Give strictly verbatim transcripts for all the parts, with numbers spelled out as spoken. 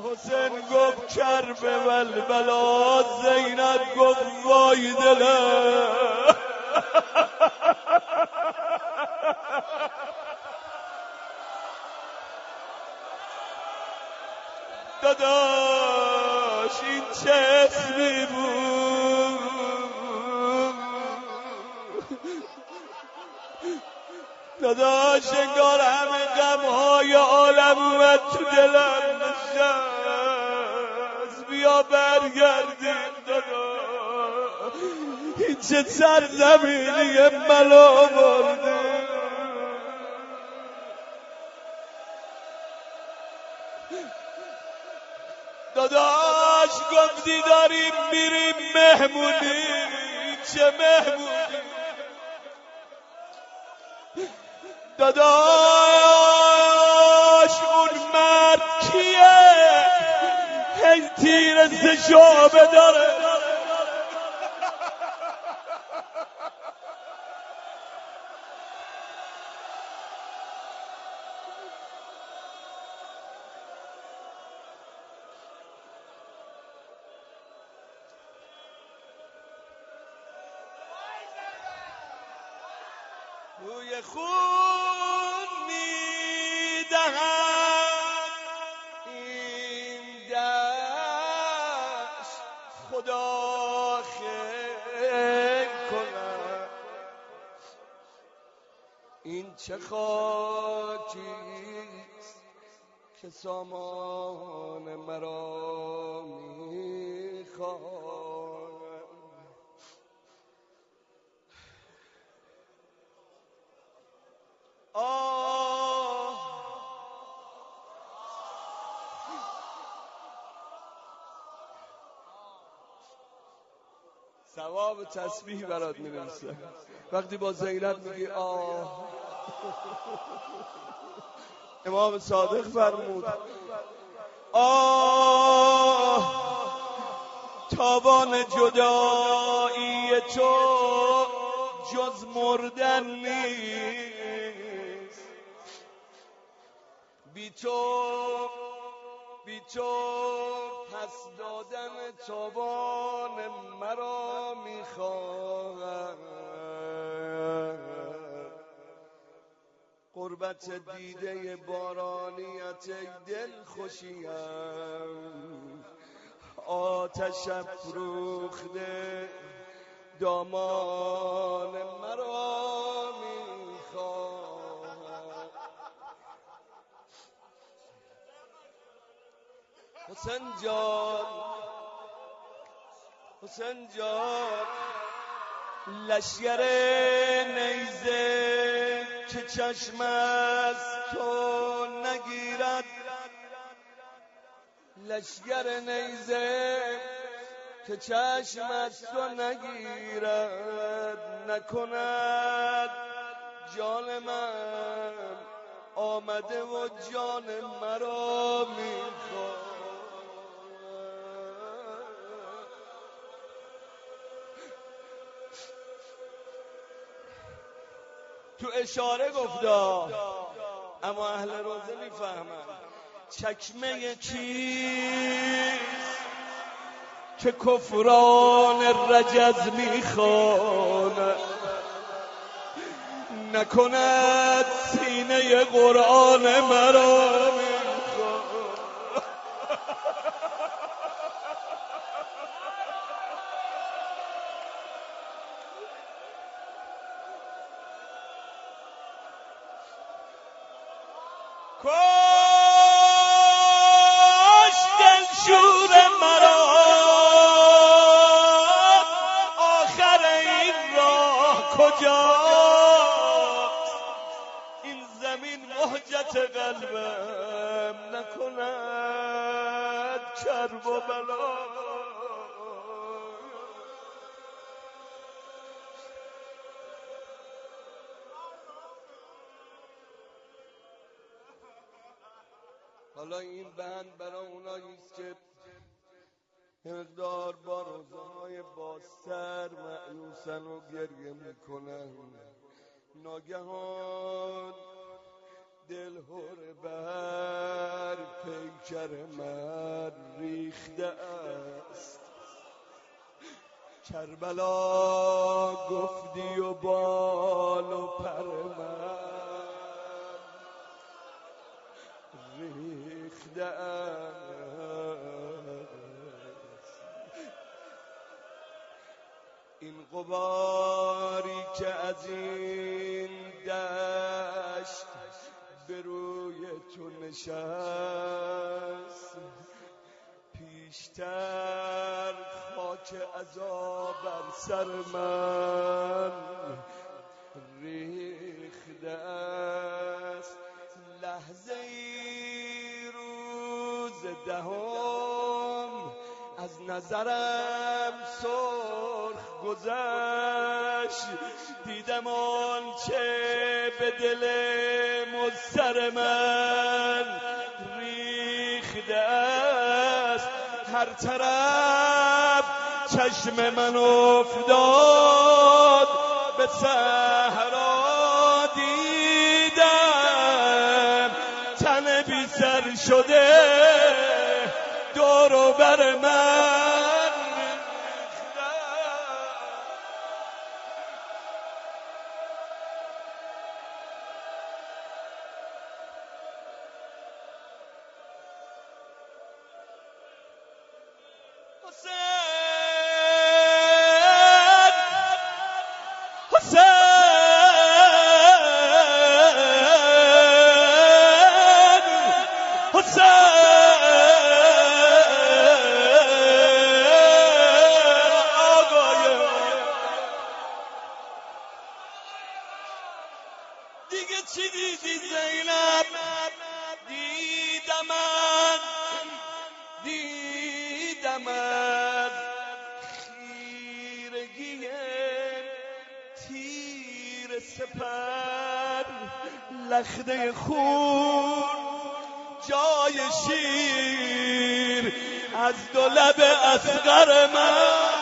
حسین گفت کربه بلبلا، زینب گفت وای دلم. داداش این چه اسمی بود؟ داداش انگار همه غمهای عالم اومد تو دلم نشست. بیا برگردیم داداش، این چه سرزمینی من آورده. داداش گفتی داریم میریم مهمونی، چه مهمونی؟ داداش اون مرد کیه؟ هی تیر سشابه داره. روی خون میدهد این دشت، خدا خیر کند. این چه خاکیست که سامان مرا میخواهد. ثواب تسبیح برات می‌نویسم وقتی با زینب میگی آه. امام صادق فرمود آه تاوان جدایی تو جز مردن نیست. بی تو بی تو پس دادن تاوان مرا میخواهد. قربت دیده بارانیت ای دل خوشیم، آتش افروخته دامان مرا میخواهد. حسین جان حسین جان لشگر نیزه که چشم از تو نگیرد، لشگر نیزه که چشم از تو نگیرد، نکند جان من آمده و جان مرا میخواد. تو اشاره گفتا اما اهل روزه میفهمن. چکمه کیست که کفران رجز میخواند، نکند سینه قرآن مرا میخواند. کاش دلشور مرا آخر این راه کجاست، این زمین مهجت قلبم نکند کرب و بلا. حالا این بند برای اوناییست که مقدار با روزهای باستر مأیوسن و گریه میکنن. ناگهان دل هر بر پیکر من ریخته است. کربلا گفتی و بال و پر من ریخته است. این غباری که از این دشت به روی تو نشست، پیشتر خاک عذاب بر سر من ریخته است. لحظه ای روز دهم از نظرم سرخ گذشت، دیدم آنچه به دل مضطر من ریخته است. هر طرف چشم من افتاد به صحرا، دیدم تن بی سر شده دور و بر من. حسین حسین حسین دیگه چی دیدی زینب؟ دیدمت دیدمت خیرگی تیر سپر، لخته خون جای شیر از دو لب اصغر من.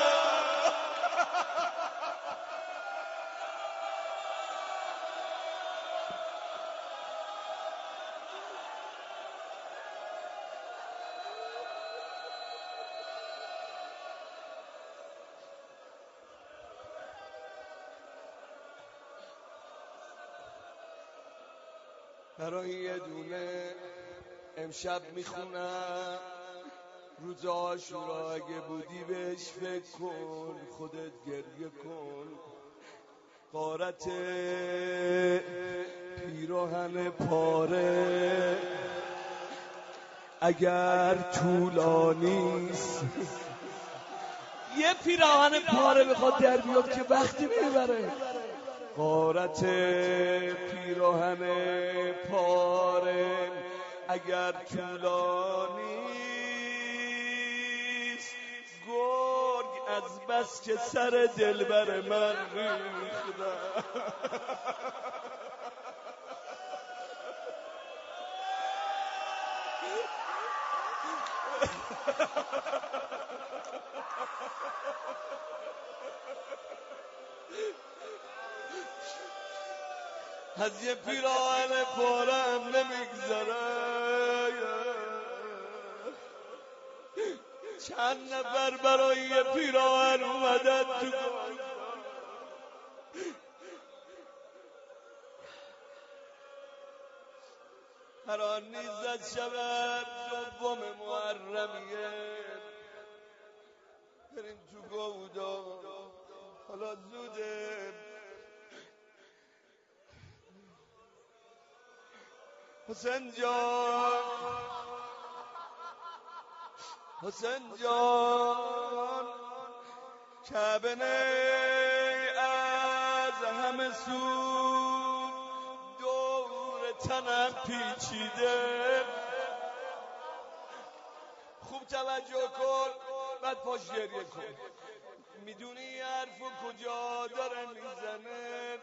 برای یه دونه امشب میخونم روز عاشورا، اگه بودی بهش فکر کن، خودت گریه کن. غارت پیراهن پاره اگر طولانیست، یه پیراهن پاره بخواد در بیاد که وقتی میبره. غارت پیراهن پاره اگر طولانیست، گرگ از بس که سر دلبر من ریخته. از یه پیراهن پارم نمیگذره. چند نفر برای یه پیراهن اومدن تو هر آن نیز از شب دوم محرمیه، بریم تو گودا، حالا زوده. حسین جان حسین جان کعبه از همه سو دور تنم پیچیده. خوب توجه کن بعد پاش گریه کن. میدونی حرفو کجا داره میزنه؟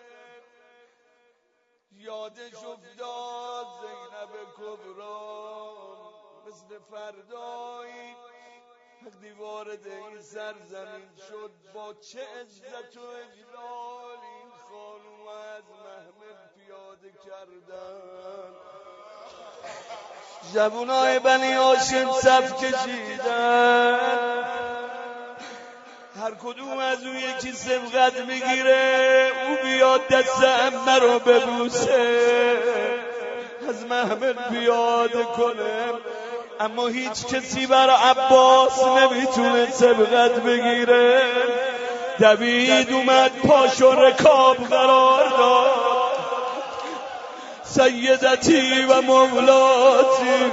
یادش افتاد زینب کبرا، مثل فردایی وقتی وارد این سرزمین شد، با چه عزت و اجلال این خانوم از محمل پیاده کردن. جوونای بنی هاشم صف کشیدن، هر کدوم از اون یکی سبقت میگیره او بیاد دست عمه رو ببوسه، از محمل بیاد کنه، اما هیچ کسی بر عباس نمیتونه سبقت بگیره. دوید اومد پاشو رکاب قرار داد، سیدتی و مولاتی،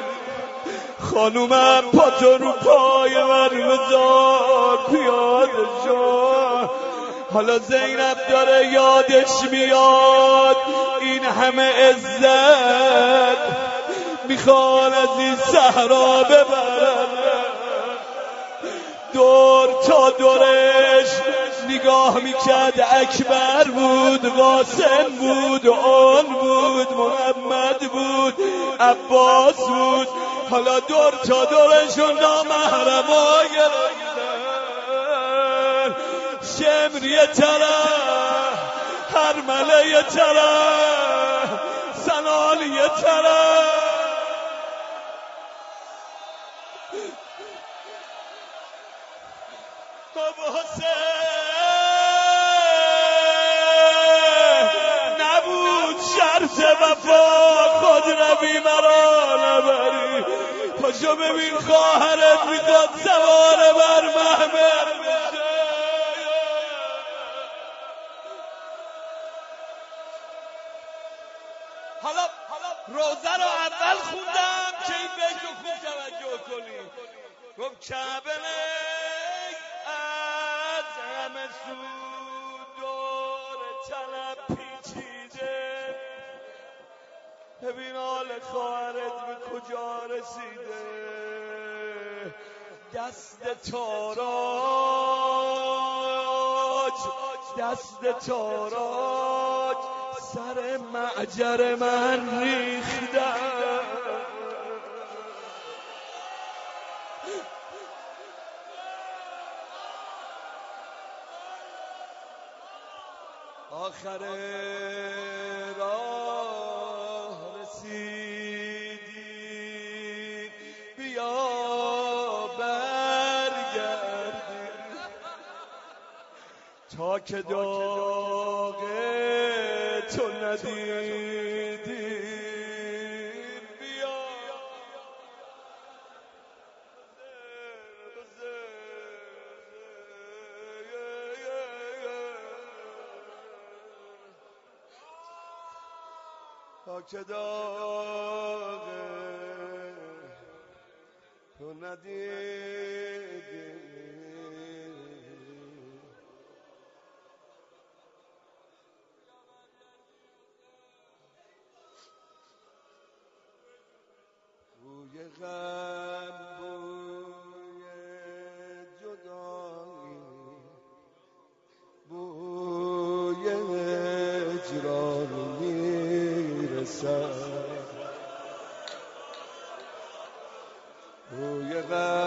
خانومم پاتو رو پای من بذار پیاده شو. حالا زینب داره یادش میاد این همه عزت میخوان از این صحرا ببرن، دور تا دورش نگاه میکرد، اکبر بود، قاسم بود، اون بود، محمد بود، عباس بود. حالا دور تا دورشون نامحرما گرفتن، شمر یه طرف، هرمله یه طرف، سنان یه طرف. بابا نبود شرط وفا، خود روی مرا نبری، پاشو ببین خواهرت میخواد سوار بر محمل بشه. حالا روزه رو اول خوندم که این بیت رو خوب توجه کنیم. گفت کعبه از همه سو دور طلب پیچیده، ببین حال خواهرت به کجا رسیده، دست تاراج دست تاراج سر معجر من ریختن. آخر راه رسیدی، بیا برگردی، تا که داغ تو ندیدی، بیا تا که داغ تو ندیدی. بوی غم بوی جدایی، بوی هجران میرسد، بوی غم